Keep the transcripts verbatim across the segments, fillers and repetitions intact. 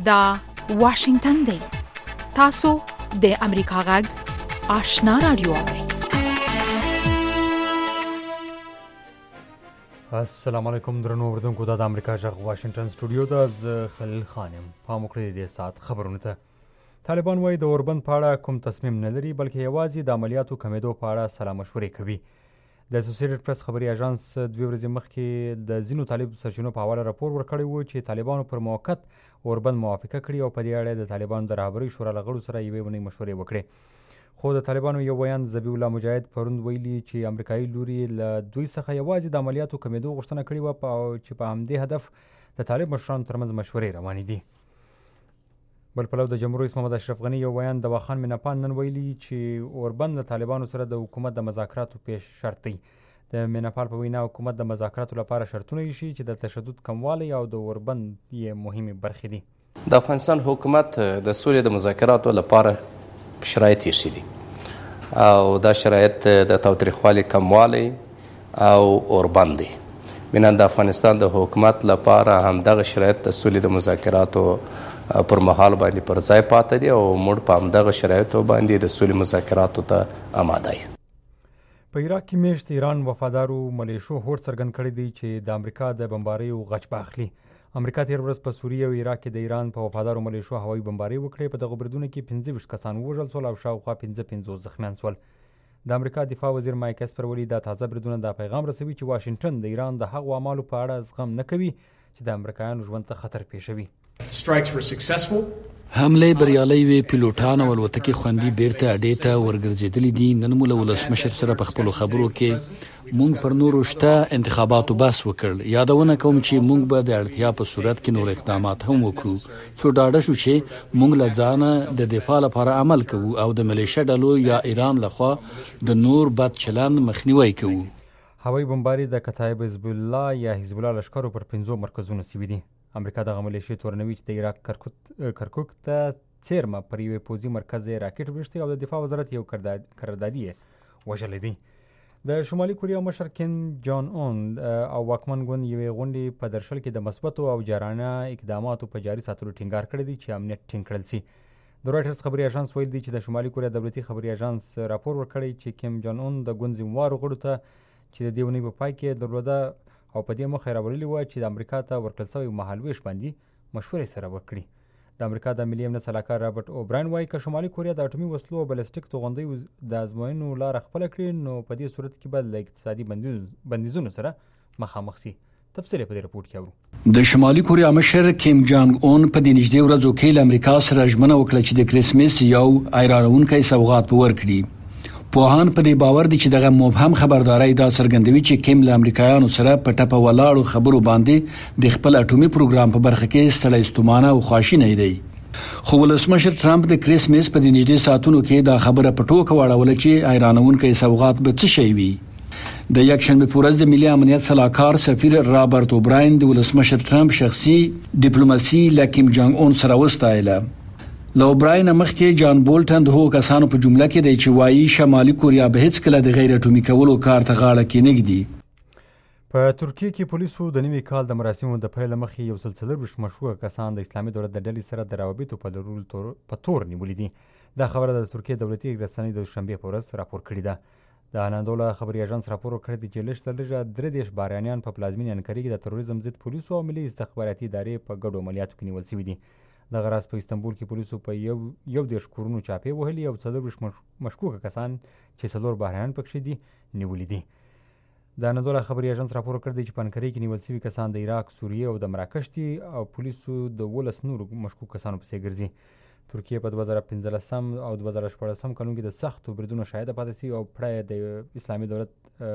دا واشنگتن دی. تاسو د امریکا غږ آشنا رادیو اورئ. السلام علیکم درنو اوریدونکو، دا د امریکا غږ واشنگتن سټوډیو ده. زه خلیل خان یم. پام وکړئ د دې ساعت خبرونو ته. طالبان وایي د اوربند په اړه کوم تصمیم نه لري، بلکې یوازې د عملیاتو کمیدو په اړه سلا مشورې کوي. د اسوسییټډ پریس خبري اژانس دوه ورځې مخکې د ځینو طالب سرچینو په حواله راپور ورکړی و چې طالبانو پر موقت اوربند موافقه کړې او په دې اړه د طالبانو د رهبرۍ شورا له غړو سره یوې ونې مشورې وکړې. خو د طالبانو یو ویاند ذبیح الله مجاهد پرون ویلي چې امریکایي لوري له دوی څخه یوازې د عملیاتو کمیدو غوښتنه کړې وه چې په همدې هدف د طالب مشرانو ترمنځ مشورې روانې دي. بل پلو د جمهور رئیس محمد اشرف غني یو ویاند دواخان میناپان نن ویلي چې اوربند له طالبانو سره د حکومت د مذاکراتو پیش شرط دی. د میناپال په وینا حکومت د مذاکراتو لپاره شرطونه ایښي چې د تشدد کموالی او د اوربند یې مهمې برخې دي. د افغانستان حکومت د سولې د مذاکراتو لپاره شرایط ایښي دي او دا شرایط د تاوتریخوالي کموالی او اوربند دی. بنا د افغانستان د حکومت لپاره همدغه شرایط د سولې د مذاکراتو پر مهال باندې پر ځای پاتې دي او موږ په همدغه شرایطو باندې د سولې مذاکراتو ته آماده یو. په عراق کې میشت ایران وفادارو ملیشو هوډ څرګند کړی دی چې د امریکا د بمباریو غچ به اخلي. امریکا تېره ورځ په سوریه او عراق کې د ایران په وفادارو ملیشو هوایي بمبارۍ وکړې. په دغه بریدونو کې پنځه ویشت کسان ووژل شول او شاوخوا پنځه پنځوس زخمیان شول. د امریکا دفاع وزیر مایک اسپر ویلي دا تازه بریدونه دا پیغام رسوي چې واشنګټن د ایران د هغو اعمالو په اړه زغم نه کوي چې د امریکایانو ژوند ته خطر پیښوي. حمله بریالۍ وي، پیلوټان او الوتکې خوندي بیرته اډې ته ورګرځېدلي دي. نن مو له ولسمشر سره په خپلو خبرو کې موږ پر نورو شته انتخاباتو بحث وکړ. یادونه کوم چې موږ به د اړتیا په صورت کې نور اقدامات هم وکړو. څو ډاډه شو چې موږ له ځانه د دفاع لپاره عمل کوو او د ملیشه ډلو یا ایران لخوا د نور بد چلند مخنیوی کوو. هوایي بمباري د کتایب حزب الله یا حزب الله لشکرو پر پنځو مرکزونو سوي دي. امریکا دغه ملیشې تورنوي چې د عراق کرکوک ته څیرمه پر یوې پوځي مرکز یې راکټ ویشتی او د دفاع وزارت یو قراردادي یې وژلی دی. د شمالي کوریا مشر کیم جان اون او واکمن ګوند یوې غونډې په درشل کې د مثبتو او جارانه اقداماتو په جاري ساتلو ټینګار کړی دی چې امنیت ټینګ کړل شي. د رویټرز خبري اژانس ویل دی چې د شمالي کوریا دولتي خبري اژانس راپور ورکړی چې کیم جان اون د ګوند ذموارو غړو ته چې د دې ونې په پای کې درلوده او په دې مخه راوړلي وه چې د امریکا ته ورکړل شوی مهالویش باندې مشورې سره وکړي. د امریکا د ملي امنیت سلاکار رابرټ اوبراین وایي که شمالي کوریا د اټومي وسلو او بلسټیک توغندیو د ازموینو لاره خپله کړي نو په دې صورت کې به له اقتصادي بندیزونو سره مخامخ شي. تفصیل په دې رپورټ کې اورو. د شمالي کوریا مشر کیم جانګ اون په دې نږدې ورځو کې له امریکا سره ژمنه وکړه چې د کرسمس یو حیرانونکی سوغات به ورکړي. پوهان په دې باور دي چې دغه مبهم خبرداري دا څرګندوي چې کیم له امریکایانو سره په ټپه ولاړو خبرو باندې د خپل اټومي پروګرام په برخه کې ستړی ستومانه او خواشینی دی. خو ولسمشر ټرمپ د کریسمس په دې نږدې ساعتونو کې دا خبره په ټوکه واړوله چې حیرانونکی سوغات به څه شی وي. د یکشنبه په ورځ د ملي امنیت سلاکار سفیر رابرټ اوبراین د ولسمشر ټرمپ شخصي ډیپلوماسي له کیم جانګ اون سره وستایله. له اوبراین مخکې جان بولټن د هغو کسانو په جمله کې دی چې وایي شمالي کوریا به هیڅکله د غیر اټومي کولو کار ته غاړه کېنږدي. په ترکیه کې پولیسو د نوي کال د مراسمو د پیل مخې یو سل څلرویشت مشهوره کسان د اسلامي دولت د ډلې سره د روابطو په لرلو په تور نیولي دي. دا خبره د ترکیه دولتي رسنۍ د دوشنبې په ورځ راپور کړې ده. د انادوله خبري اژانس راپور ورکړی دی چې لږ تر لږه درې دېرش بهرانیان په پلازمینې انکرې کې د تروریزم ضد پولیسو او ملي استخباراتي ادارې په ګډو عملیاتو کې نیول شوي دي. دغه راز په استنبول کې پولیسو په یو یو دېرش کورونو چاپې وهلي او څلرویشت مشکوکه کسان چې څلور بهرانیان پکښې دي نیولي دي. د انادوله خبري اژانس راپور ورکړی دی چې په انکرې کې نیول شوي کسان د عراق، سوریې او د مراکش دي او پولیسو د ولس نورو مشکوک کسانو پسې ګرځي. ترکیه په دوه زره پنځلسم او دوه زره شپاړسم کلونو کې د سختو بریدونو شاهده پاتې شوي او پړه د اسلامي دولت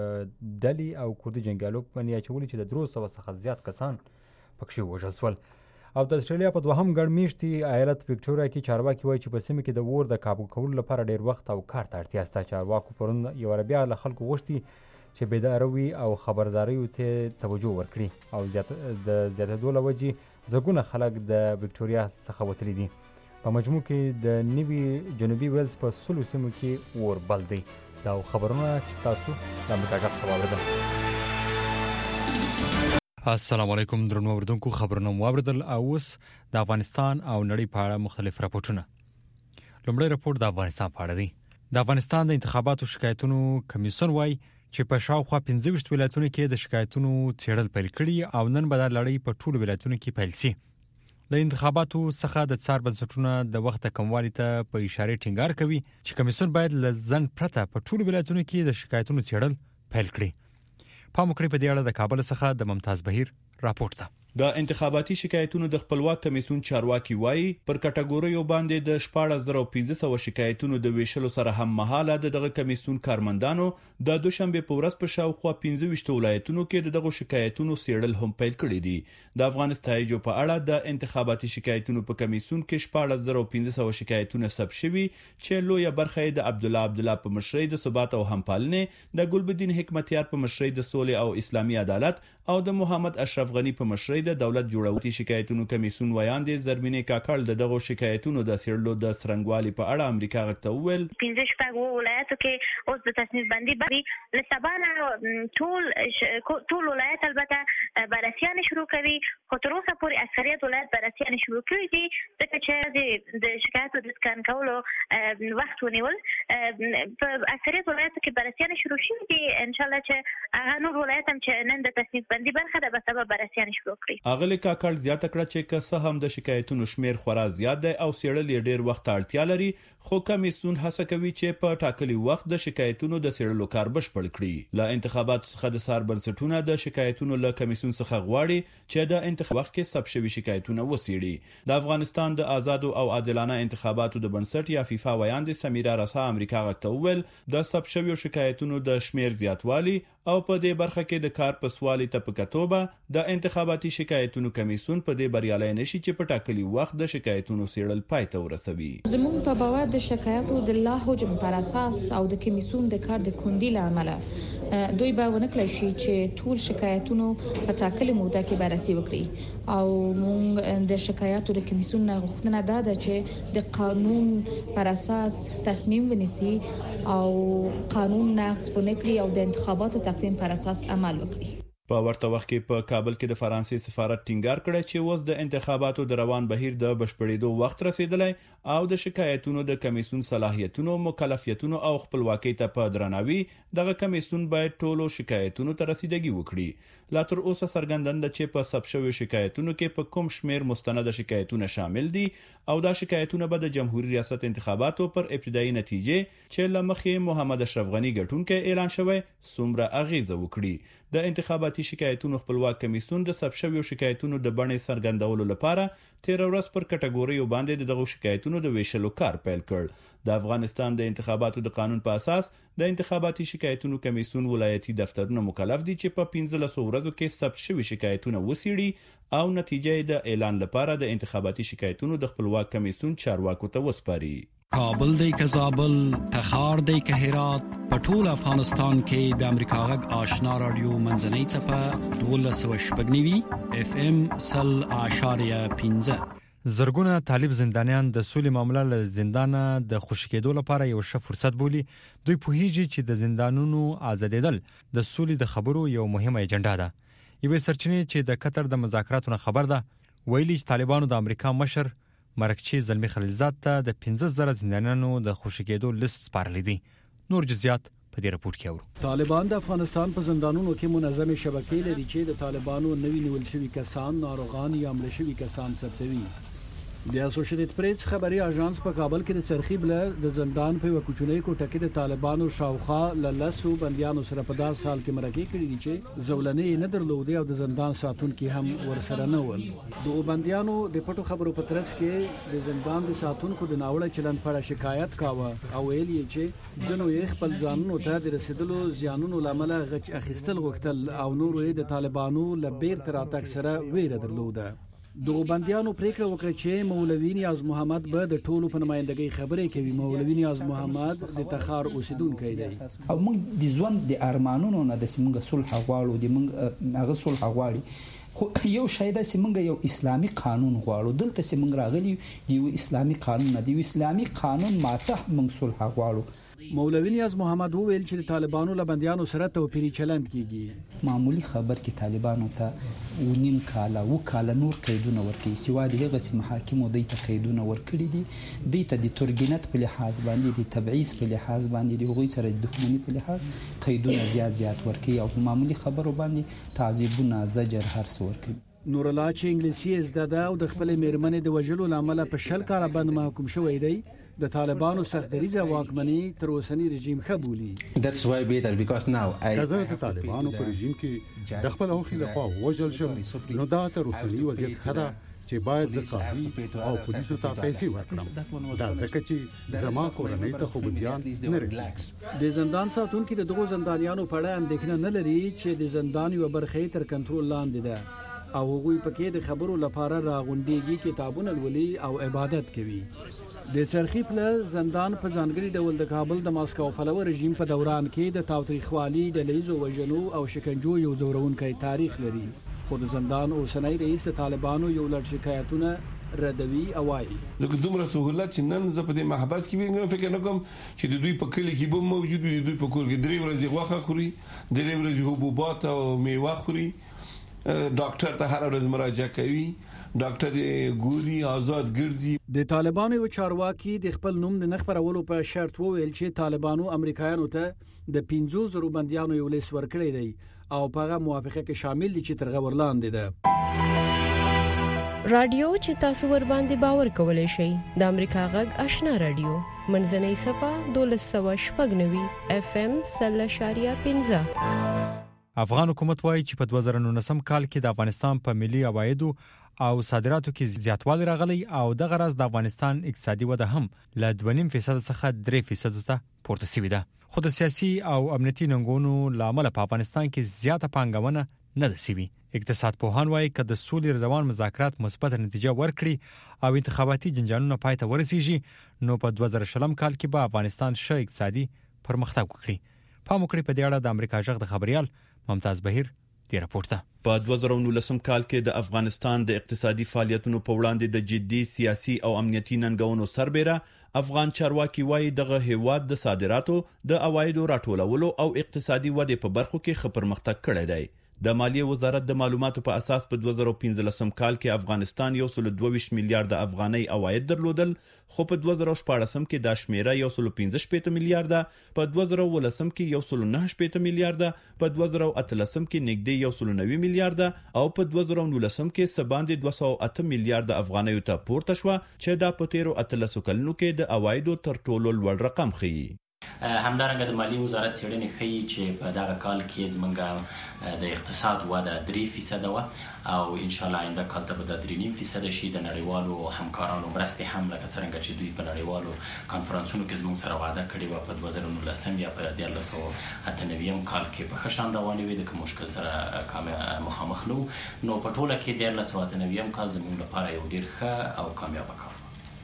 ډلې او کردي جنګیالو باندې اچولي چې د درې سوه څخه زیات کسان پکښې ووژل شول. او د استرالیا په دوهم ګڼ میشتي ایالت وکټوریا کې چارواکي وایي چې په سیمه کې د اور د کابو کولو لپاره ډېر وخت او کار ته اړتیا شته. چارواکو پرون یوه بیا له خلکو غوښتي چې بیداره وي او خبرداریو ته توجه ورکړي او د زیاتېدو له وجې زرګونه خلک د وکټوریا څخه وتلي دي. په مجموع کې د نوي جنوبي ویلز په سلو سیمو کې اور بل دی. دا خبرونه چې تاسو د امریکا غږ څخه واورېدل. السلام علیکم درنو اوریدونکو خبرونه واوریدل او اوس د افغانستان او نړۍ په اړه مختلف راپورټونه. لومړی راپور د افغانستان په اړه دی. د افغانستان د انتخاباتو شکایتونو کمیسیون وايي چې په شاوخوا پنځه ویشت ولایتونو کې د شکایتونو څېړل پیل کړي او نن به د لړۍ په ټولو ولایتونو کې پیل شي. د انتخاباتو څخه د څار بنسټونو د وخت کموالي ته په اشاره ټینګار کوي چې کمیسیون باید لزن پرته په ټولو ولایتونو کې د شکایتونو څېړل پیل کړي. پام وکړئ په دې اړه د کابل څخه د ممتاز بهیر راپورټ ده. د انتخاباتي شکایتونو د خپلواک کمیسیون چارواکي وایي پر کټګوریو باندې د شپږ زره پنځه سوه شکایتونو د ویشلو سره هم مهاله د دغه کمیسیون کارمندانو د دوشنبه په ورځ په شاوخوا پنځه ویشت ولایتونو کې دغه شکایتونو څېړل هم پیل کړي دي. د افغانستان جو په اړه د انتخاباتي شکایتونو په کمیسیون کې شپږ زره پنځه سوه شکایتونه ثبت شوي چې لویه برخه د عبد الله عبد الله په مشرۍ د ثبات او همپالنې، د ګلبدین حکمتیار په مشرۍ د سولې او اسلامي عدالت او د محمد اشرف غنی په مشرۍ د دولت جوړوونکي شکایتونو کمیسیون ویاندې زرمینې کاکړ د دغه شکایتونو د څېړلو د څرنګوالي په اړه امریکا غږ ته وویل پنځه شپږ ولایتو کې اوس د تصنیف بندي باندې له سبا نه ټول ټول ولایت البته بررسیان شروع کوي، خو تر اوسه پورې اکثریت ولایت بررسیان شروع کړي دي ځکه چې د شکایتو د سکان کولو وخت ونیول. په اکثریت ولایتو کې بررسیان شروع شوي دي، ان شاء الله چې هغه نور ولایت هم چې نن د تصنیف بندي برخه ده به سبا بررسیان شروع کړي. اغلی کاکړ زیاته کړه چې که څه هم د شکایتونو شمیر خورا زیات دی او څېړل یې ډیر وخت اړتیا لري، خو کمیسیون هڅه کوي چې په ټاکلي وخت د شکایتونو د څېړلو کار بشپړ کړي. له انتخاباتو څخه د څار بنسټونه د شکایتونو له کمیسیون څخه غواړي چې د انتخاب وخت کې ثبت شوي شکایتونه وڅېړي. د افغانستان د آزادو او عادلانه انتخاباتو د بنسټ یا فیفا ویاندې سمیرا رسا امریکا غږ ته وویل د ثبت شویو شکایتونو د شمیر زیاتوالی او په دې برخه کې د کار په سوالي تپکتوبه د انتخاباتي شکایتونو کمیسیون په دې بریالي نشي چې په ټاکلي وخت د شکایتونو څېړل پای ته ورسوي. زموږ په باور د شکایتو د لا حجم پر اساس او د کمیسیون د کار د کندي لامل دوی به ونکړي شي چې ټول شکایتونو په ټاکلي موده کې بررسي وکړي او موږ د شکایتو د کمیسیون غوښتنه ده چې د قانون پر اساس تصمیم ونیسي او قانون نقض ونکړي او د انتخاباتو تقویم پر اساس عمل وکړي. په ورته وخت کې په کابل کې د فرانسې سفارت ټینګار کړی چې اوس د انتخاباتو د روان بهیر د بشپړېدو وخت رسیدلی او د شکایتونو د کمیسیون صلاحیتونو، مکلفیتونو او خپلواکۍ ته په درناوي دغه کمیسیون باید ټولو شکایتونو ته رسیدګي وکړي. لا تر اوسه څرګنده ده چې په ثبت شویو شکایتونو کې په کوم شمیر مستند شکایتونه شامل دي او دا شکایتونه به د جمهوریت ریاست انتخاباتو پر ابتدایي نتیجې چې له مخې محمد اشرف غنی ګټونکی اعلان شوی څومره اغیزه وکړي. د انتخاباتي شکایتونو خپلواک کمیسیون د ثبت شویو شکایتونو د بڼې څرګندولو لپاره تیر ورځ پر کټګوریو باندې دغه شکایتونو د ویشلو کار پیل کړ. د افغانستان د انتخاباتو د قانون په اساس د انتخاباتي شکایتونو کمیسیون ولایتي دفترونه مکلف دي چې په پنځلسو ورځو کې ثبت شوي شکایتونه وڅېړي او نتیجه د اعلان لپاره د انتخاباتي شکایتونو د خپلواک کمیسیون چارواکو ته وسپاري. کابل دی که زابل، تخار دی که هرات، په ټول افغانستان کې د امریکا غږ آشنا رادیو منځنۍ څپه دولس سوه شپږ نوي اف ام سل اعشاریه پنځه. زرګونه طالب زندانیان د سولې معامله له زندانه د خوشي کېدو لپاره یو ښه فرصت بولي. دوی پوهیږي چې د زندانونو آزادېدل د سولې د خبرو یو مهمه ایجنډا ده. یوې سرچینې چې د قطر د مذاکراتو نه خبر ده ویلي چې طالبانو د امریکا مشر مرکچی زلمی خلیلزاد ته د پنځه زره زندانیانو د خوشي کېدو لیست سپارلی دی. نور جزئیات په دې راپور کې اورو. طالبان د افغانستان په زندانونو کې منظمه شبکې لري چې د طالبانو نوی نیول شوي کسان، ناروغان یا مړه شوي کسان ثبتوي. د اسوسییټډ پریس خبري اژانس په کابل کې د چرخي بل د زندان په وکوچونی کوټه کې د طالبانو شاوخوا لاسو بنديانو سره په داس حال کې مرګي کړی دي چې زولنې نه درلودي او د زندان ساتونکو هم ورسره نه ول. دوه بنديانو د پټو خبرو په ترڅ کې د زندان د ساتونکو د ناوړه چلند په اړه شکایت کاوه او ویل یې چې جنو یې خپل ځانونو ته د رسیدلو زیانونو لامل غچ اخیستل غوښتل او نور یې د طالبانو لبیر تر اتاک سره ویره درلوده. دوه بنديانو پریکړه وکړه چې مولوی نیاز محمد به د ټولو په نمائندګۍ خبرې کوي. مولوی نیاز محمد د تخار اوسیدونکی دی او موږ د ژوند د ارمانونو نه د سیمه صلح غواړو، د موږ هغه صلح غواړي، خو یو شاید سیمه یو اسلامي قانون غواړو. دلته سیمه راغلی یو اسلامي قانون نه دی، اسلامي قانون ماته موږ صلح غواړو. مولوي نیاز محمد وویل چې د طالبانو له بندیانو سره توپیري چلند کیږي. معمولی خبر کې طالبانو ته ونیم کاله و کاله نور قیدونه ورکړي، سوا د هغه سي محاکمو دوی ته قیدونه ورکړي دي، دوی ته د تورګینت په لحاظ باندې د تبعیض په لحاظ باندې د هغوی سره د دښمني په لحاظ قیدونه زیات زیات ورکړي او په معمولی خبرو باندې تعذیبونه زجر هر څه ورکړي. نور الله چې انګلیسي زده ده او د خپل میرمنې د وژلو لامل په شل کاله باندې محکوم شوی دی، د طالبانو سختدریزه واکمني تر اوسنی رژیم خبولي. That's why better because now I کزه د طالبانو په رژیم کې د خپل هوخي لخوا وژل شم، نو دا تر اوسنی وضعیت خدا چې باید د قاضي او پولیسو ته پیسې ورکړم، دا ځکه چې زما کورنۍ ته خو بزیان نه رسي. د زندان ساتونکو د دغو زندانیانو په اړه اندېښنه نه لري چې د زندان یو برخه تر کنټرول لاندې ده او هغوی پکې د خبرو لپاره راغونډيږي، کتابونه لولي او عبادت کوي. د چرخی پله زندان په ځانګړي ډول د کابل د ماسکو پلوه رژیم په دوران کې د تاوتریخوالي، ډلهیزو وژنو او شکنجو یو ځورونکی تاریخ لري، خو د زندان اوسنی رئیس د طالبانو یو لړ شکایتونه ردوي او وايي دغه دومره سہولت چې نن زه په دې محبس کې وینم، فکر نه کوم چې د دوی په کلی کې به موجود وي، د دوی په کور کې درې ورځې غوښه خوري، درې ورځې حبوبات او میوه خوري، ډاکټر ته هر ورځ مراجعه کوي، ډاکټر ګوري، آزاد ګرځي. د طالبانو یو چارواکي د خپل نوم د نخ پرولو په شرط وویل چې طالبانو امریکایانو ته د پنځو زرو بندیانو یو لیست ورکړی دی او په هغه موافقه کې شامل دي چې تر غور لاندې ده. رادیو چې تاسو ور باندې باور کولای شئ د امریکا غږ آشنا رادیو منځنۍ صفه دولس سوه شپږ نوي اف ام سل اشاریه پنځه. افغان حکومت وایي چې په دوه زره نولسم کال کې د افغانستان په ملي عوایدو او صادراتو کې زیاتوالی راغلی او دغه راز د افغانستان اقتصادي وده هم له دوه نیم فیصد څخه درې فیصد ته پورته شوې ده. خو د سیاسي او امنیتي ننګونو لامل په افغانستان کې زیاته پانګونه نه ده شوې. اقتصاد پوهان وایي چې د سولې روان مذاکرات مثبت نتیجه ورکړي او انتخاباتي جنجالونه پای ته ورسیږي نو په دوه زره شلم کال کې به افغانستان ښه اقتصادي پرمختګ وکړي. پام وکړئ په دې اړه د امریکا غږ د خبريال ممتاز بهیر دی راپورټ ته. په دوه زره نولسم کال کې د افغانستان د اقتصادي فعالیتونو په وړاندې د جدي سیاسي او امنیتي ننګونو سربېره افغان چارواکي وایي دغه هیواد د صادراتو، د عوایدو راټولولو او اقتصادي ودې په برخو کې ښه پرمختګ کړی دی. د مالیې وزارت د معلوماتو په اساس په دوه زره پنځلسم کال کې افغانستان یو سل دوه ویشت میلیارډ افغانۍ عواید درلودل، خو په دوه زره شپاړسم کې دا شمیره یو سل پنځه شپېته میلیارډ، په دوه زره ولسم کې یو سل نه شپېته میلیارډ، په دوه زره اتلسم کې نږدې یو سل نوي میلیارډ او په دوه زره نولسم کې سباندې دوه سوه اته میلیارډ افغانۍ ته پورته شو چې دا په تیرو اتلسو کلونو کې د عوایدو تر ټولو لوړ رقم ښیي. همدارنګه د مالیې وزارت څېړنې ښیي چې په دغه کال کې زموږ د اقتصاد وده درې فیصده وه او ان شاء الله آینده کال ته به د درې نیم فیصده شي. د نړیوالو همکارانو مرستې هم لکه څرنګه چې دوی په نړیوالو کانفرنسونو کې زموږ سره وعده کړې وه په دوه زره نولسم یا په دیارلس سوه اته نویم کال کې په ښه شان روانې وې، د کوم مشکل سره مخامخ نه وو. نو په ټوله کې دیارلس سوه اته نویم کال زموږ لپاره یو ډېر ښه او کامیابه کال.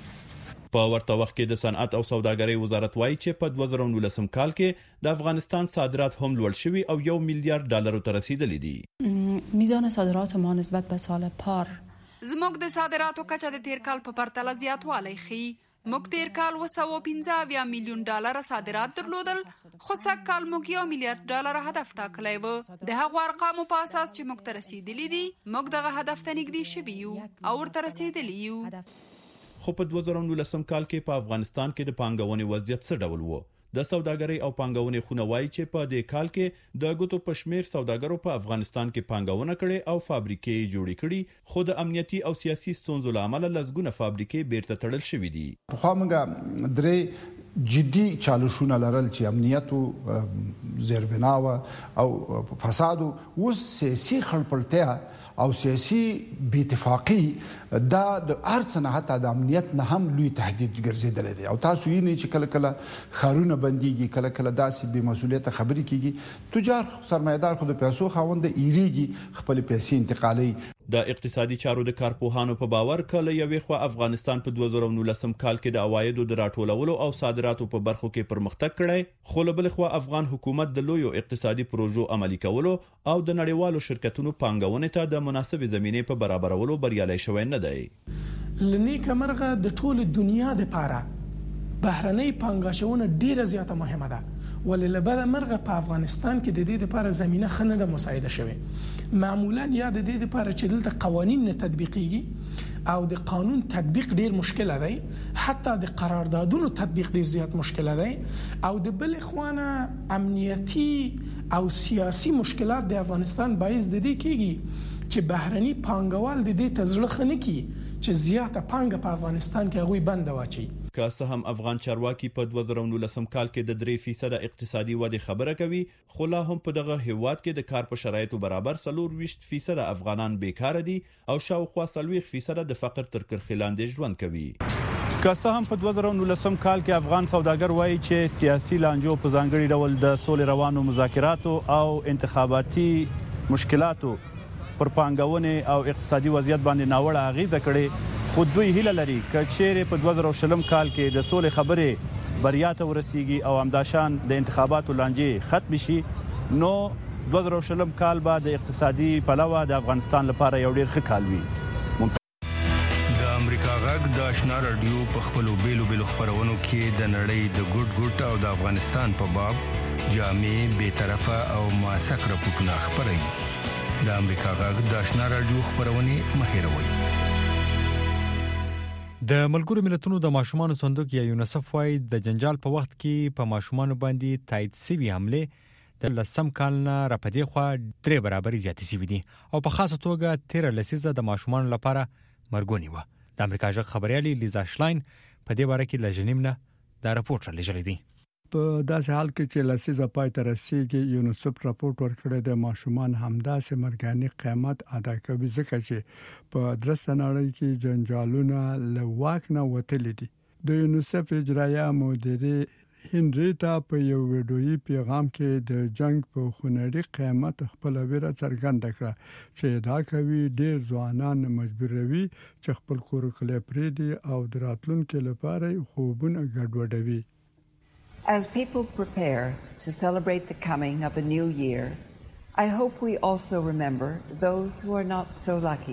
په ورته وخت کې د صنعت او سوداګرۍ وزارت وایي چې په دوه زره نولسم کال کې د افغانستان صادرات هم لوړ شوي او یو میلیارډ ډالرو ته رسیدلي دي. میزان صادرات ما نسبت به سال پار زموږ د صادراتو کچه د تیر کال په پرتله زیاتوالی ښیي. موږ تیر کال اوه سوه پنځه اویا میلیون ډالر صادرات درلودل، خو سږ کال موږ یو میلیارډ ډالر هدف ټاکلی و. د هغو ارقامو په اساس چې موږ ته رسیدلي دي، موږ دغه هدف ته نږدې شوي یو او ورته رسیدلي یو. خو په دوه زره نولسم کال کې په افغانستان کې د پانګونې وضعیت څه ډول و؟ د سوداګرۍ او پانګونې خونه وایي چې په دې کال کې د ګوتو په شمیر سوداګرو په افغانستان کې پانګونه کړې او فابریکې جوړې کړې، خو د امنیتي او سیاسي ستونزو له امله لسګونه فابریکې بیرته تړل شوې دي. خو موږ درې جدي چالشونه لرل چې امنیت او زیربنا او فساد او سیاسي خړپړتیا او سیاسي بې اتفاقي دا د ارڅ نه حتی د امنیت نه هم لوی تهدید ګرځیدل دي. او تاسو یې نه چې کله کله خارونه بنديږي، کله کله داسې بې مسؤلیت خبرې کیږي، تجار سرمایدار خو د پیسو خاوند ایریږي، خپل پیسې انتقالي. د اقتصادي چارو د کارپوهانو په باور کله یوې خوا افغانستان په دوه زره نولسم کال کې د عوایدو د راټولولو او صادراتو په برخو کې پرمختګ کړی، خو له بلې خوا افغان حکومت د لویو اقتصادي پروژو عملي کولو او د نړیوالو شرکتونو پانګونې ته د مناسبې زمینې په برابرولو بریالی شوی نه دی. لنیکه مرغه د ټول دنیا د پاره بهرنۍ پانګاچونه ډیره زیاته مهمه ده، ولې لبد مرغه په افغانستان کې د دې لپاره زمينه خنه د مساعده شوه. معمولا یا د دې لپاره چې دلته قوانين نه تطبیقيږي او د قانون تطبیق ډیر مشکل دی، حتی د قراردادونو تطبیق ډیر زیات مشکل دی، او د بل خوانه امنیتی او سیاسي مشکلات د افغانستان باعث د دې کېږي چې بهرني پانګوال د دې تزړه خنه کی چې زیاته پانګه په افغانستان کې هغوی بند واچي. که څه هم افغان چارواکي په دوه زره نولسم کال کې د درې فیصد اقتصادي ودې خبره کوي، خو لا هم په دغه هیواد کې د کار په شرایطو برابر څلور ویشت فیصد افغانان بیکاره دي او شاوخوا څلوېښت فیصد د فقر تر کرښې لاندې ژوند کوي. که څه هم په دوه زره نولسم کال کې افغان سوداګر وایي چې سیاسي لانجو په ځانګړي ډول د سولې روانو مذاکراتو او انتخاباتي مشکلاتو پر پانګونې او اقتصادي وضعیت باندې ناوړه اغیزه کړې، خو دوی هیله لري چې چیرې په دوه زره شلم کال کې د سولې خبرې بریا ته ورسیږي او همداشان د انتخاباتو لانجې ختم شي، نو دوه زره شلم کال به د اقتصادي پلوه د افغانستان لپاره یو ډیر ښه کال وي. د امریکا غږ د آشنا رادیو په خپلو بیلو بیلو خبرونو کې د نړۍ د ګډ ګډ او د افغانستان په باب جامع بے طرفه او موثق راپورټونه خبري. د امریکا غږ د آشنا رادیو خبرونه مهیروي. د ملګرو ملتونو د ماشومان صندوق یا یونیسف وايي د جنجال په وخت کې په ماشومان باندې تایید شوی حمله د لسم کال نه راپدې خو درې برابر زیاتې شوې دي او په خاصه توګه تیر لسیزه د ماشومان لپاره مرګونی و. د امریکا ژغ خبريالي لیزا شلاین په دې باره کې لژنیم نه دا راپورټ لږلی دی. په داسې حال کې چې لسیزه پای ته رسیدي، یونیسف راپورټ ورکړی د ماشومان همداسې مرګاني قیمت ادا کوي ځکه چې په درسته نړۍ کې جنجالونه له واک نه وتلي دي. د یونیسف اجرایه مدیره هنریتا په یو ویډیویي پیغام کې د جنگ په خونړي قیمت خپل ویره څرګنده کړه چې دا کوي ډیر ځوانان مجبوروي چې خپل کور کله پریدي او دراتلونکو لپاره خوبونه ګډوډوي. As people prepare to celebrate the coming of a new year, I hope we also remember those who are not so lucky,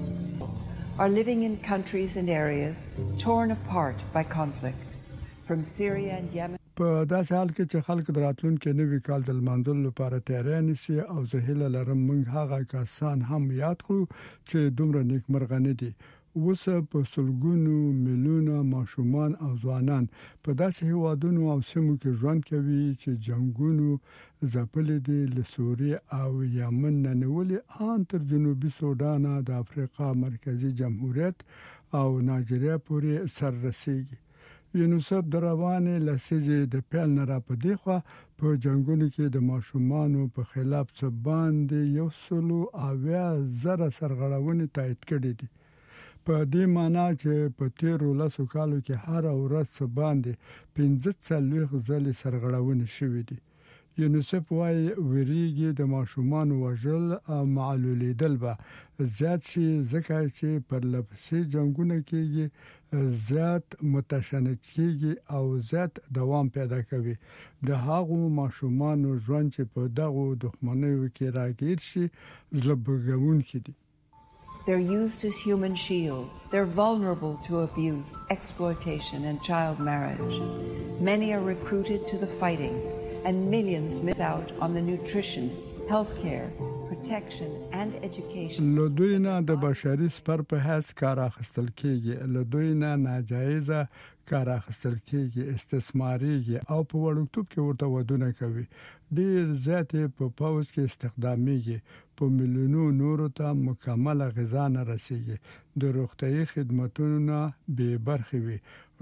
are living in countries and areas torn apart by conflict, from Syria and Yemen. په داسې حال کې چې خلک دراتلونکو نوي کال د لمانځلو لپاره تیاری نیسي او زه هیله لرم موږ هغه کسان هم یاد کړو چې دومره نیکمرغه دي. اوس په سلګونو میلیونه ماشومان او ځوانان په داسې هوادونو او سیمو کې ژوند کوي چې جنگونو ځپلې دي، له سوریې او یمن نه نیولې ان تر جنوبي سودان، د افریقا مرکزی جمهوریت او نایجیریا پورې سر رسیږي. یونیسف د روانې لسیزې د پیل نه را پدې خو په جنگونو کې د ماشومانو په خلاف څه باندې یو سلو اویا زره سرغړونې تایید کړې دي. په دې معنی چې په تیرو لسو کالو کې هر ورځ څه باندې پنځه څلوېښت ځلې سرغړونې شوې دي. یونیسف وايي ویریږي د ماشومان وژل او معلولیدل به زیات شي ځکه چې پر لپسې جنگونه کېږي، زیات متشنج کېږي او زیات دوام پیدا کوي. د هغو ماشومان ژوند چې په دغو دښمنیو کې راګیر شي زړه بږونکي دي. They're used as human shields. They're vulnerable to abuse, exploitation, and child marriage. Many are recruited to the fighting, and millions miss out on the nutrition, healthcare, protection, and education. له دوی نه د بشري سپر په حیث کار اخیستل کېږي، له دوی نه ناجایزه کار اخیستل کېږي، استثماريږي او په وړوکتوب کې ورته ودونه کوي. ډیر زیات په پاوز کې استخداميږي، په ملیونو نورو ته مکمل غذا نه رسیږي، د روغتيایي خدماتونو نه بې برخې وي،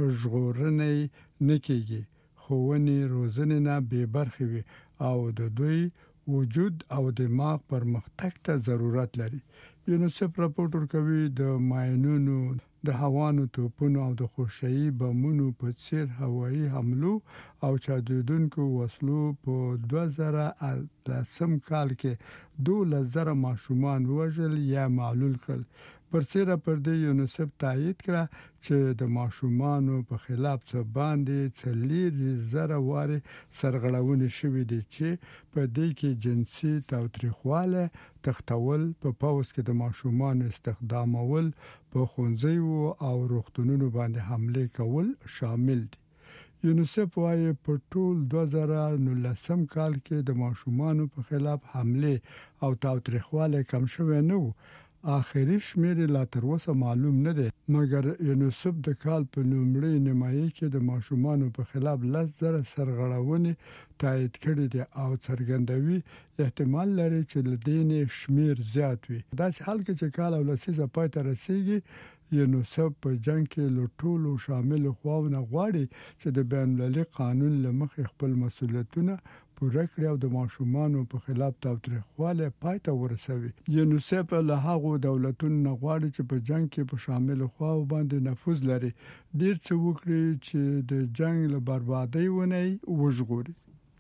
ژغورنې نه کېږي، ښوونې روزنې نه بې برخې وي او د دوی وجود او دماغ پرمختګ ته ضرورت لري. یونیسف راپورټ ورکوي د ماینونو، د هوانو توپونو او د خوشایي بمونو په څیر هوایي حملو او چاودیدونکو وسلو په دوه زره لسم کال کې دولس زره ماشومان وژل یا معلول کړل. پرسیره پر دې یونیسف تایید کړه چې د ماشومانو په خلاف څه باندې څلور زره واره سرغړونې شوې دي چې په دې کې جنسي تاوتریخواله، تختول، په پاوس کې د ماشومانو استخدامول، په ښوونځیو او روغتونونو باندې حمله کول شامل دي. یونیسف وايي په ټول دوه زره نولسم کال کې د ماشومانو په خلاف حمله او تاوتریخواله کم شوه نه وو. آخري شمیر لا تر اوسه معلوم نه دی، مګر یونیسف د کال په لومړۍ نیمایي کې د ماشومانو په خلاف لس زره سرغړونې تایید کړي دي او څرګندوي احتمال لري چې لدین شمیر زیات وي. داسې حال کې چې کال او لسیزه پای ته رسیږي، یونیسف په جنگ کې له ټولو شامل خواونه غواړي چې د بین المللي قانون له مخې خپل مسؤلیتونه پوره کړي او د ماشومانو په خلاف تاوتریخواله پای ته ورسوي. یونیسف له هغو دولتونو غواړي چې په جنگ کې په شامل خواو باندې نفوذ لري، ډیر څه وکړي چې د جنگ له بربادۍ ونه وژغوري.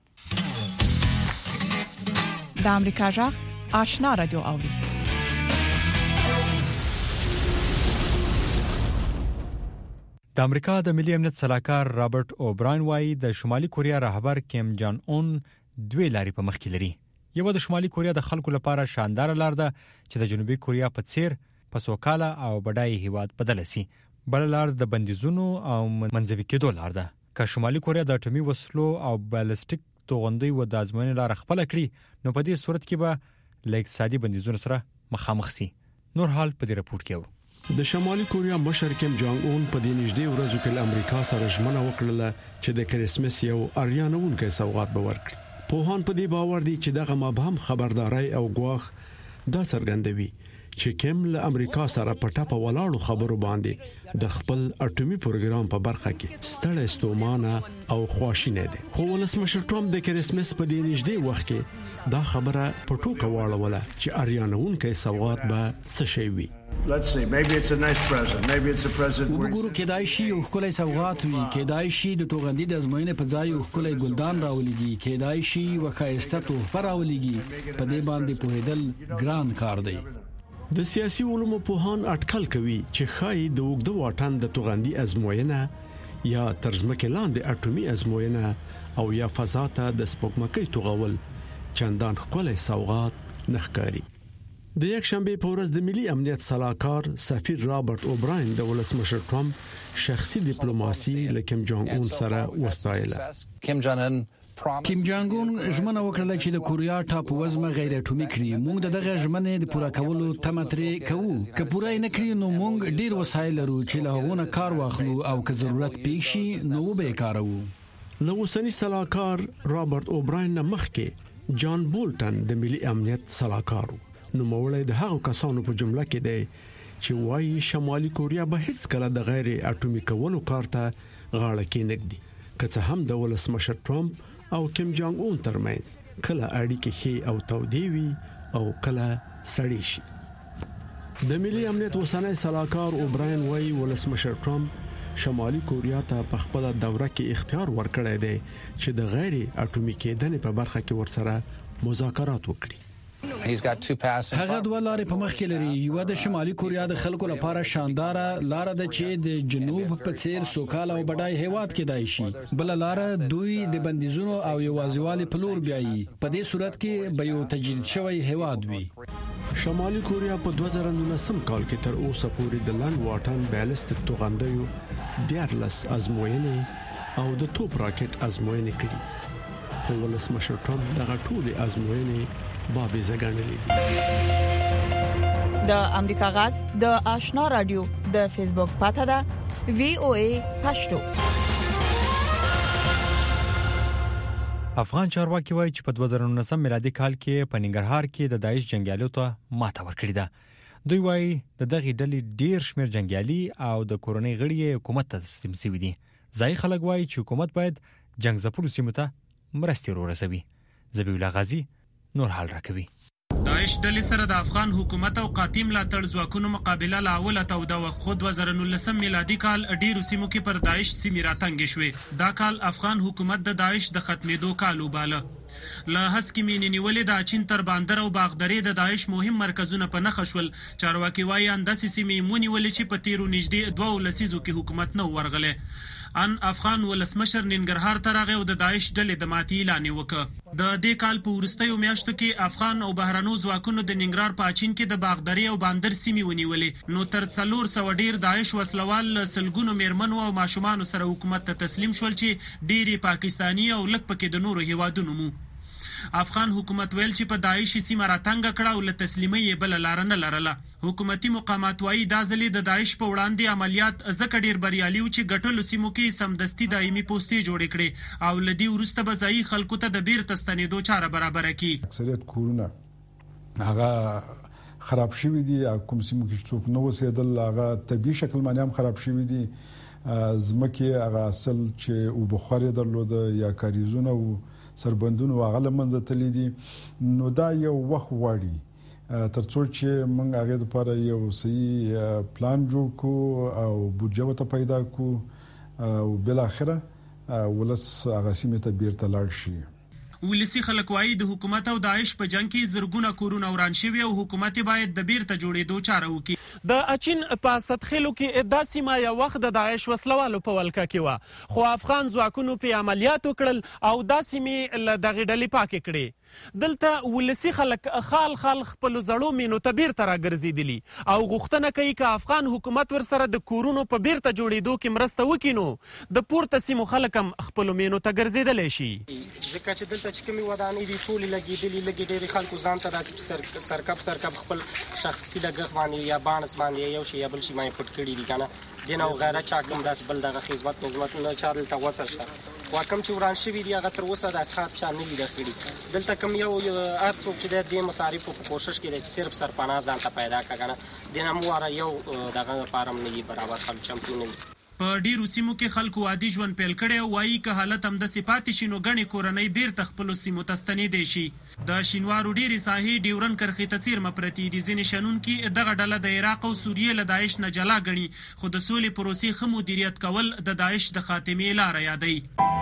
د امریکا جغ آشنا رادیو اوري. د امریکا د ملي امنیت سلاکار رابرټ اوبراین وايي د شمالي کوریا رهبر کیم جان اون دوه لارې په مخ کې لري. یو د شمالي کوریا د خلکو لپاره شاندار لار ده چې د جنوبي کوریا په څیر په سوکاله او بډای هیواد بدل شي. بل لار د بندیزونو او منځوي کېدو لار ده. که شمالي کوریا د اټومي وسلو او بالستیک توغندۍ و د ازموینې لار خپل کړي نو په دې صورت کې به له اقتصادي بندیزونو سره مخامخ شي. نور حال په دې رپورت کې و. د شمالي کوریا مشر کیم جانګ اون په دې نږدې ورځو کې امریکا سره ژمنه وکړه چې د کریسمس یو اریانونکو سوغات به ورکړي. په هان په دې باور دي چې دغه مبهم خبرداري او غواخ دا څرګندوي چې کیم له امریکا سره په ټاپه ولاړو خبرو باندې د خپل اټومي پروګرام په برخه کې ستړی ستومانه او خواشینه دي. خو ولسمشر ټرمپ د کریسمس په دې نږدې وخت کې دا خبره په ټوکه واړوله چې اریانونکو سوغات به څه شي وي. Let's see, maybe it's a nice present, maybe it's a present. وګورو کېدای شي یو ښکلی سوغات وي، کېدای شي د توغندي د ازموینې په ځای یو ښکلی ګلدان راولېږي، کېدای شي یو ښایسته تحفه راولېږي. په دې باندې پوهېدل ګران کار دی. د سیاسي علومو پوهان اټکل کوي چې خای د وګړو واټن د توغندي ازموینه یا ترزمکه لاندې اټومي ازموینه او یا فضا ته د سپوږمکۍ توغول چندان ښکلی سوغات نخکاری. د یک شنبه په ورځ د ملي امنیت سلاکار سفیر رابرټ اوبراین د ولسمشر ټرمپ شخصي ډیپلوماسي له کیم جانګ اون سره وستایله. کیم جان ان کیم جانګ اون ژمنه وکړه چې د کوریا ټاپو وزمه غیر اټومي کړي. موږ د دغه ژمنې د پوره کولو تمه ترې کوو. که پوره نه کړی نو موږ ډیر وسایل لرو چې له هغه کار واخلو او که ضرورت پیښ شي نو به کاروو. له اوسنی سلاکار رابرټ اوبراین مخکې جان بولټن د ملي امنیت سلاکارو نو مولای د هغو کسانو په جمله کې دی چې وايي شمالي کوریا به هیڅ کله د غیر اټومي کولو کار ته غاړه کې نګدي. که څه هم د ولسمشر ټرمپ او کیم جانګ اون ترمنځ کله اړیکې ښې او تودې وي او کله سړې شي. د ملي امنیت اوسنی سلاکار اوبراین وايي ولسمشر ټرمپ شمالي کوریا ته په خپل دوره کې اختیار ورکړی دی چې د غیر اټومي کېدنې په برخه کې ورسره مذاکرات وکړي. هغه دوه لارې په مخ کې لري. یو د شمالي کوریا د خلکو لپاره شاندار لار ده چې د جنوب په څیر سوکاله او بډای هیواد کېدای شي. بل لار دوی د بندیزونو او یوازیوالي په لور بیایي. په دې صورت کې به یو تجدید شوی هیواد وي. شمالي کوریا په دوه زره نولسم کال کې تر اوسه پورې د لاند واټن بالستیک توغندیو دیارلس ازموینې او د توپ راکټ ازموینې کړې. خو ولسمشر ټرمپ دغه ټولې ازموینې بابي زګړلې دي. د امریکا غږ د آشنا رادیو د فیسبوک پاڼه ده وی او ای پښتو. افغان چارواکي وایي چې په دوه زره نولسم میلادي کال کې په ننګرهار کې د داعش جنگیالو ته ماته ورکړې ده. دوی وایي د دغه ډلې ډیر شمیر جنگیالي او د کورنۍ غړي حکومت ته تسلیم شوي دي. ځای خلک وایي چې حکومت باید جنگ زپلو سیمو ته مرستې ورسوي. ذبیح الله غازی نور حال راکوي. داعش ډلې سره د افغان حکومت او قاطع ملاتړ ځواکونو مقابله لا اوله توده وه. خو دوه زره نولسم میلادي کال ډیرو سیمو کې پر داعش سیمې راتنګې شوې. دا کال افغان حکومت د داعش د ختمېدو کال وباله. له هڅې مینې نیولې د اچین تر باندر او باغدرې د داعش مهم مرکزونه په نښه شول. چارواکي وایي انداسې سیمې مونیولې چې په تیرو نږدې دوه لسیزو کې حکومت نه ورغلی. ان افغان ولسمشر ننګرهار ته راغی او د داعش ډلې د ماتې اعلان وکړ. د دې کال په وروستیو میاشتو کې افغان او بهرنو ځواکونو د ننګرهار په اچین کې د باغداري او باندر سیمې ونیولې. نو تر څلور سوه ډیر داعش وسلوال سلګونو میرمنو او ماشومانو سره حکومت ته تسلیم شول چې ډیری پاکستانی او لږ پکې د نورو هیوادونو مو. افغان حکومت ویل چې په داعش سیمه راتنګ کړه او له تسلیمي یې بل لار نه لرله. حکومتي مقامات وايي دا ځلې د داعش په وړاندې عملیات ځکه ډیر بریالي و چې ګټلو سیمو کې سمدستي دایمي پوستې جوړې کړې او لدی ورسته به ځای خلکو ته د بیرته ستنېدو چاره برابر کړي. اکثریت کورونه هغه خراب شوي دي، کوم سیمو کې څوک نو وسیدل هغه طبي شکل باندې هم خراب شوي دي. زمکه هغه اصل چې او بخاري درلود یا کاریزونه او سربندونو هغه لمنځه تللی دي. نو دا یو وخت غواړي ترڅو چې موږ هغه لپاره یو صحیح پلان جوړ کړو او بودجه وته پیدا کړو او بل اخره ولس هغه سیمه ته بیرته لاړ شي. ولسی خلک وايي د حکومت او داعش په جنگ کې زرګونه کورونه وران شوي او حکومت باید د بیرته جوړېدو چاره وکړي. د اچین په سطحلو کې د سیمه یو وخت د داعش وسلوالو په ولکه کې و، خو افغان ځواکونو په عملیات وکړل او د سیمه له دغه ډلې پاکې کړې. دلته ولسی خلک خال خال خپل زړو مینو ته بیرته راګرځېدلي او غوښتنه کوي چې افغان حکومت ورسره د کورونو په بیرته جوړېدو کې مرسته وکړي نو د پورته سیمو خلک هم خپل مینو ته ګرځېدلی شي. ځکه چې دلته چې کومې ودانۍ دي ټولې لګېدلي، لږې ډېرې خلکو ځان ته داسې سرکب سرکب خپل شخصي لګښت باندې یا بانس باندې یو شی یا بل شي باندې پټ کړي دي که نه دې نه وغیره چا کوم داسې بل دغه خدمت نظمت نه چا دلته وسه شته. خو کوم چې وران شوي دي هغه تر اوسه داسې خاص چا نه لیده کړي. دلته کوم یو هر څوک چې د دې مصارفو په کوشش کې دی چې صرف سرپناه ځان ته پیدا کړه که نه دې نه مو واره یو دغه لپاره هم نه وي برابر خلک چمتو نه وي. په ډیرو سیمو کې خلکو عادي ژوند پیل کړی او وایي که حالت همداسې پاتې شي نو ګڼې کورنۍ بیرته خپلو سیمو ته ستنېدی شي. د شینوارو ډیرې ساحې ډیورن کرښې ته څیرمه پرتې دي. ځینې شنونکي دغه ډله د عراق او سوریې له داعش نه جلا ګڼي، خو د سولې پروسې ښه مدیریت کول د داعش د خاتمې لاره یادوي.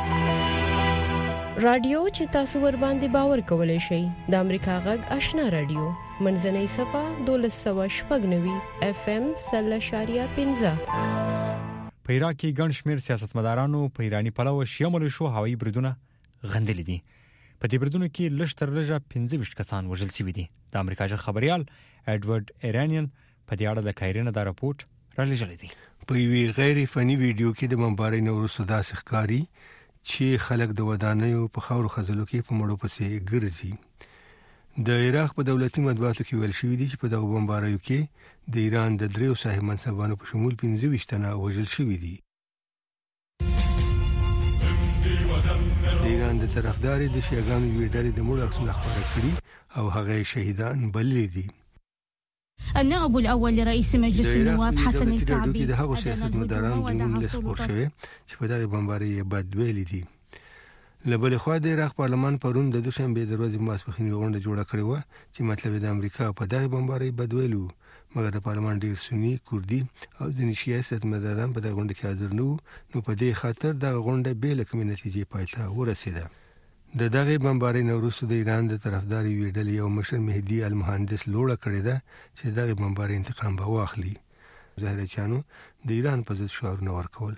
رادیو چې تاسو ور باندې باور کولای شئ د امریکا غږ آشنا رادیو منځنۍ صفه دولس سوه شپږ نوي اف ام سل اشاریه پنځه. په عراق کې ګڼ شمېر سیاستمدارانو په ایراني پلوه شیعه ملیشو هوایي بریدونه غندلي دي. په دې بریدونو کې لږ تر لږه پنځه ویشت کسان وژل شوي دي. د امریکا ژغ خبريال ایډورډ ایرانین په دې اړه د کایرن د راپورټ را لېږلی دی. په یوې غیر فني ویډیو کې د بمبارۍ نه وروسته داسې ښکاري چې خلک د ودانیو په خاورو خزلو کې په مړو پسې ګرځي. د عراق په دولتي مطبوعاتو کې ویل شوي دي چې په دغه بمباریو کې د ایران د دریو صاحب منصبانو په شمول پنځه ویشت تنه وژل شوي دي. د ایران د طرفداري د شیعاګانو یوې ډلې د مړو عکسونه خپاره کړي او هغه شهیدان بللي دي. النائب الأول لرئيس مجلس النواب حسن الكعبي د هغو سیاستمدارانو د نوم لیست خپور شوی چې په دغه بمبارۍ یې بد ویلي دي. له بلې خوا د عراق پارلمان پرون د دوشنبې د ورځې ماسپښین یوه غونډه جوړه کړې وه چې مطلب د امریکا په دغه بمبارۍ بد ویلي وو، مګر د پارلمان ډېر سني، کوردي او ځینې شیعه سیاستمداران په دغه غونډه کې حاضر نه وو. نو په دې خاطر دغه غونډه بې له کومې نتیجې پای ته ورسېده. د دغه بمبارۍ نه وروسته د ایران د طرفداري یوې ډلې یو مشر مهدي المهندس لوړه کړې ده چې دغه بمبارۍ انتقام به واخلي. ظاهرچیانو د ایران په ضد شعارونه ورکول.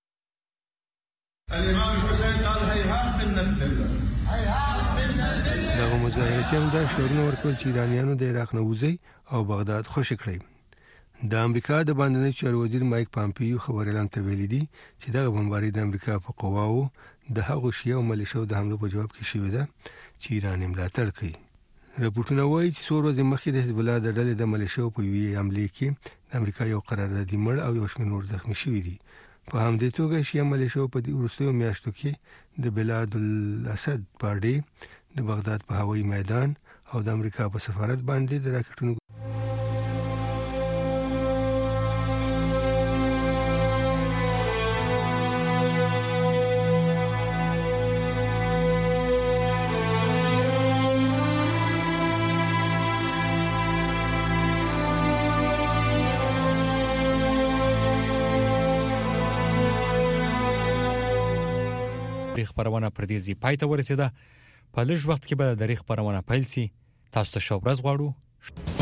الامام حسین قال هيهات منا الذله هيهات منا الذله. دغه مظاهرچیانو دا شعارونه ورکول چې ایرانیانو د عراق نه وځي او بغداد خوشي کړي. د امریکا د باندنی چارو وزیر مایک پامپیو خبريالان ته ویلي دي چې دغه بمبارۍ د امریکا په قواو د هغو شیعه ملیشو د حملو په جواب کې شوې ده چې ایران یې ملاتړ کوي. راپورټونه وایي چې څو ورځې مخکې د حزب الله د ډلې د ملیشو په یوې حملې کې د امریکا یو قراردادي مړ او یو شمېر نور زخمي شوي دي. په همدې توګه شیعه ملیشو په دې وروستیو میاشتو کې د بلاد الاسد پارډې د بغداد په هوایي میدان او د امریکا په سفارت باندې د راکټونو خبرونه پر دې ځای پای ته ورسېده. په لږ وخت کې به د خبرونه پیل شي. تاسو ته ښه ورځ غواړو.